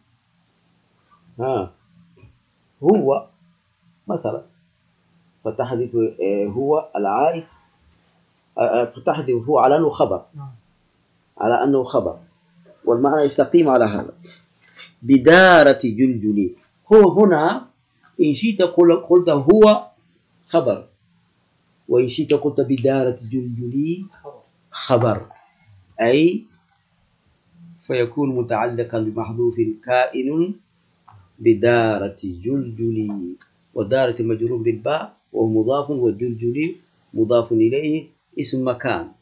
هو مثلا فتحذف هو العائد، فتحذف هو على أنه خبر، على أنه خبر، والمعنى يستقيم على هذا. بدارة جلجلي، هو هنا إن شئت قلت هو خبر، وإن شئت قلت بدارة جلجلي خبر، أي فيكون متعلقا بمحذوف كائن بدارة جلجلي، ودارة مجرور بالباء وهو مضاف، وجلجلي مضاف إليه اسم مكان.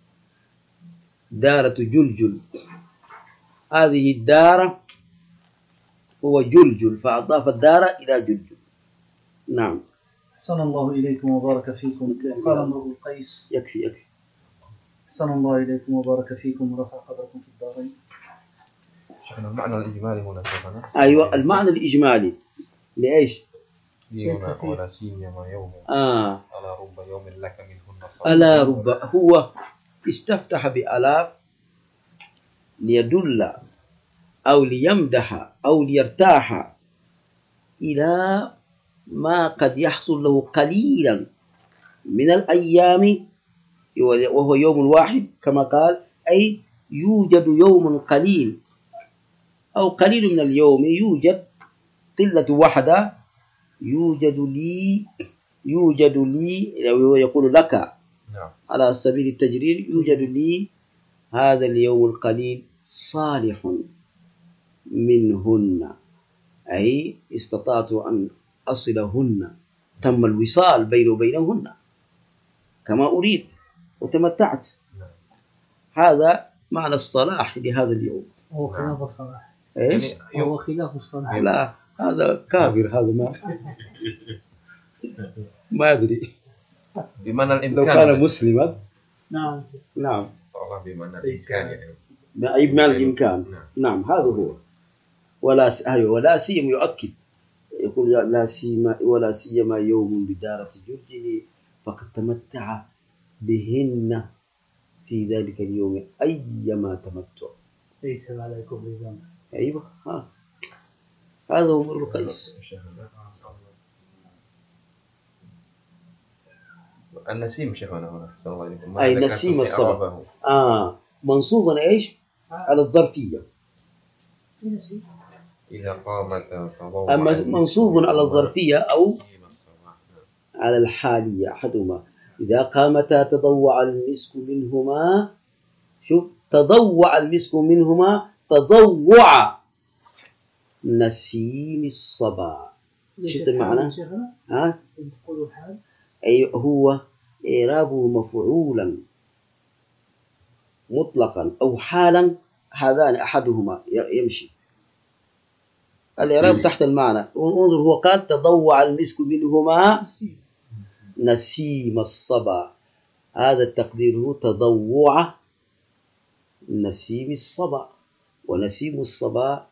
دارة جلجل، هذه الدارة هو جلجل، فأضاف الدارة إلى جلجل. نعم. أحسن الله إليكم وبارك فيكم. قال امرؤ القيس. يكفي. أحسن الله إليكم وبارك فيكم ورفع قدركم في الدارين. شيخنا المعنى الإجمالي هنا شيخنا. أيوة، المعنى الإجمالي لإيش؟ هنا ولا سيما يوم. ألا رب يوم لك منهن صلاة. ألا رب، هو استفتح بألا ليدل أو ليمدح أو ليرتاح إلى ما قد يحصل له قليلا من الأيام، وهو يوم واحد كما قال، أي يوجد يوم قليل أو قليل من اليوم، يوجد قلة واحدة، يوجد لي يقول لك على سبيل التجرير، يوجد لي هذا اليوم القليل صالح منهن، أي استطعت أن أصلهن، تم الوصال بيني وبينهن كما أريد وتمتعت. هذا معنى الصلاح لهذا اليوم. هو خلاف الصلاح. إيش؟ هو خلاف الصلاح. لا، هذا كافر، هذا ما أدري. بمعنى الإمكان. لو كان مسلما. نعم. صلاح بمعنى الإمكان يعني. بمعنى الإمكان. نعم، هذا هو. ولا سيما يؤكد، يقول ولا سيما يوم بدارة جلجل فقد تمتع بهن في ذلك اليوم أيما تمتع. ليس عليكم بذنب. أيوة، هذا هو امرؤ القيس. النسيم شيخنا هنا صلى الله عليه وسلم. أي نسيم الصبا. منصوبا إيش؟ على الظرفية. إذا قامت تضوع. منصوب على الظرفية أو على الحالية، أحدهما. إذا قامتا تضوع المسك منهما. شوف، تضوع المسك منهما، تضوع نسيم الصبا. شفت المعنى؟ تقولوا الحال. أي هو إعرابه مفعولا، مطلقا أو حالا هذان أحدهما يمشي. الإعراب تحت المعنى. انظر هو قال تضوع المسك منهما نسيم الصبا، هذا التقدير تضوع نسيم الصبا، ونسيم الصبا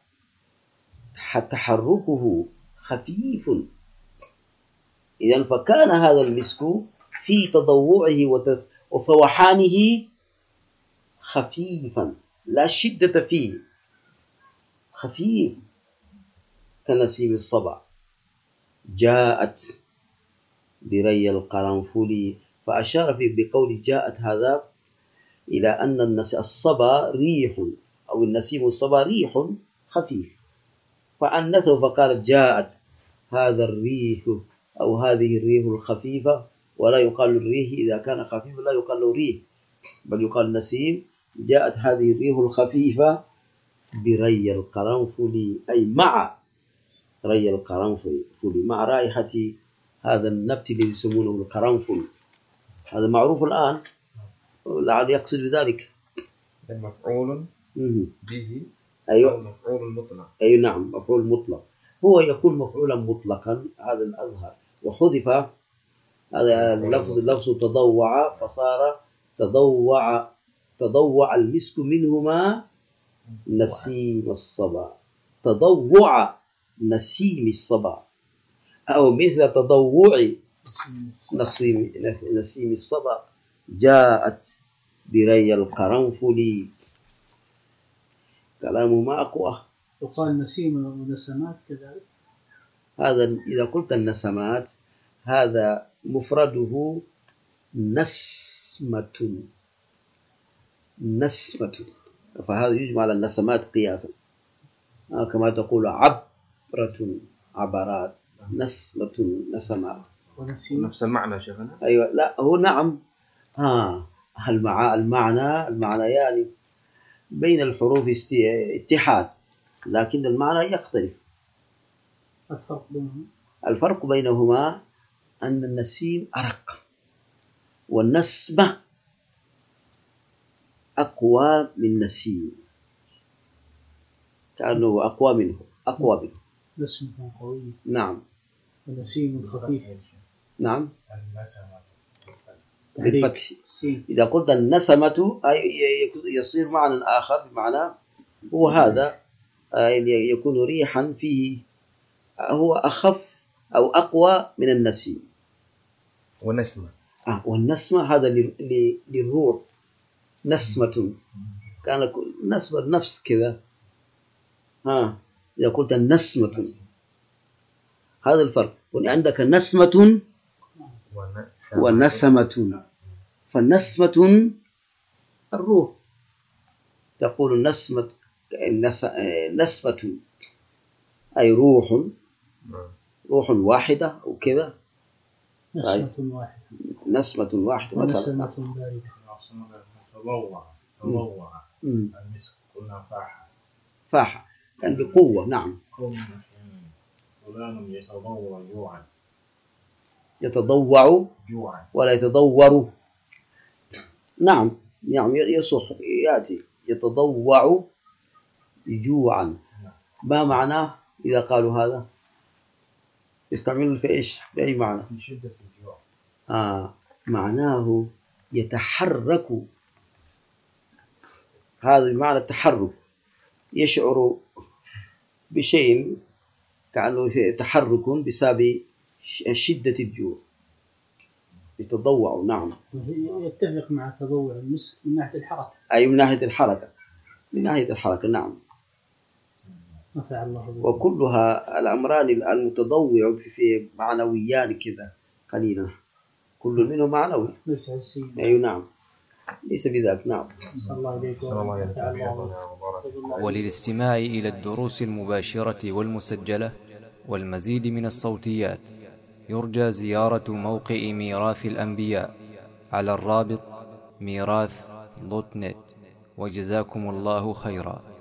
تحركه خفيف، إذن فكان هذا المسك في تضوعه وفوحانه خفيفا لا شدة فيه، خفيف كنسيم الصبا. جاءت بري القرنفل، فأشار بقول جاءت هذا إلى أن الصبا ريح، أو النسيم الصبا ريح خفيف، فأنثه فقال جاءت هذا الريح أو هذه الريح الخفيفة. ولا يقال الريح إذا كان خفيفا لا يقال له ريح، بل يقال نسيم. جاءت هذه الريح الخفيفة بري القرنفل، أي مع ري القرنفل، مع رائحة هذا النبت الذي يسمونه القرنفل. هذا معروف الآن، لعل يقصد بذلك مفعول به. أيوة. أو مفعول مطلق. أي نعم، مفعول مطلق. هو يكون مفعولا مطلقا، هذا الأظهر، وحذف هذا اللفظ تضوع، فصار تضوع المسك منهما نسيم الصبا، تضوع نسيم الصبا، أو مثل تضوع نسيم الصبا. جاءت بري القرنفل، كلامه ما أقوى. يقال نسيم ونسمات كذلك. هذا إذا قلت النسمات هذا مفرده نسمة، فهذا يجمع على النسمات قياسا، كما تقول عبرة عبرات، نسمة نسمات، نفس المعنى شيخنا. أيوة. لا هو نعم، المعنى يعني بين الحروف اتحاد، لكن المعنى يختلف. الفرق بينهما أن النسيم أرق، والنسمة أقوى من نسيم، كأنه أقوى منه. نسمة قوية. نعم. ونسيم خفيف. نعم. بالفتح. إذا قلت النسمة يصير معنى آخر، بمعنى هو هذا يكون ريحا فيه، هو أخف أو أقوى من النسيم. والنسمة هذا للروح، نسمة، كان نسمة نفس كذا. إذا قلت النسمة، هذا الفرق. وعندك نسمة ونسمة، فالنسمة الروح، تقول نسمة أي روح واحدة أو كذا. نسمة واحدة ونسمة باردة. تضوع المسك قلنا فاحة يعني بقوة. نعم. فلان يتضوع ولا يتضور. نعم يصح يأتي يتضوع جوعا. ما معناه إذا قالوا هذا؟ يستعملون في إيش؟ في أي معنى؟ في شدة الجوع. معناه يتحرك، هذا بمعنى التحرك، يشعر بشيء كأنه تحرك بسبب شدة الجوع، يتضوع. نعم. يتفق مع تضوع المسك من ناحية الحركة. أي من ناحية الحركة. نعم. وكلها الأمران المتضوع في معنويان كذا قليلا، كل منهم معنوي. أي نعم، ليس بذلك. نعم. وللاستماع إلى الدروس المباشرة والمسجلة والمزيد من الصوتيات يرجى زيارة موقع ميراث الأنبياء على الرابط ميراث.net. وجزاكم الله خيرا.